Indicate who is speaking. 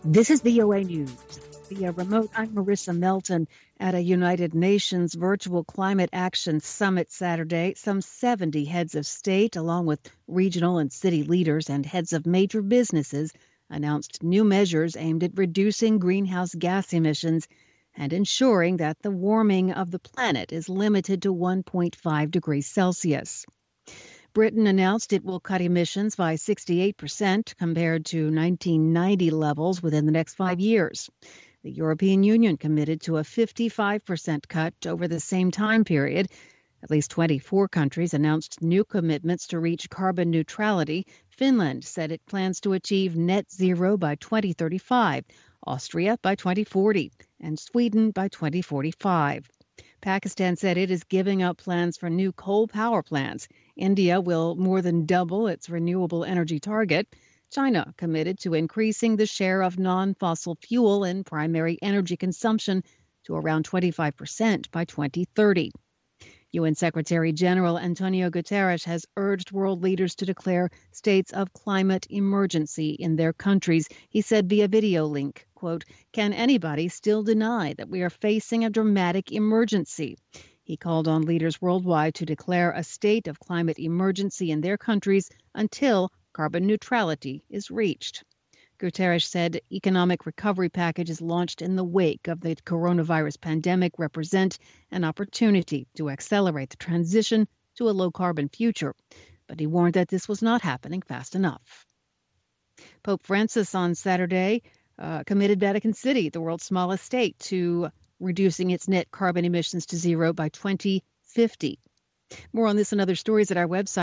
Speaker 1: This is VOA News. Via remote, I'm Marissa Melton. At a United Nations Virtual Climate Action Summit Saturday, some 70 heads of state, along with regional and city leaders and heads of major businesses, announced new measures aimed at reducing greenhouse gas emissions and ensuring that the warming of the planet is limited to 1.5 degrees Celsius. Britain announced it will cut emissions by 68% compared to 1990 levels within the next 5 years. The European Union committed to a 55% cut over the same time period. At least 24 countries announced new commitments to reach carbon neutrality. Finland said it plans to achieve net zero by 2035, Austria by 2040, and Sweden by 2045. Pakistan said it is giving up plans for new coal power plants. India will more than double its renewable energy target. China committed to increasing the share of non-fossil fuel in primary energy consumption to around 25% by 2030. UN Secretary General Antonio Guterres has urged world leaders to declare states of climate emergency in their countries. He said via video link, quote, "Can anybody still deny that we are facing a dramatic emergency?" He called on leaders worldwide to declare a state of climate emergency in their countries until carbon neutrality is reached. Guterres said economic recovery packages launched in the wake of the coronavirus pandemic represent an opportunity to accelerate the transition to a low-carbon future. But he warned that this was not happening fast enough. Pope Francis on Saturday committed Vatican City, the world's smallest state, to reducing its net carbon emissions to zero by 2050. More on this and other stories at our website.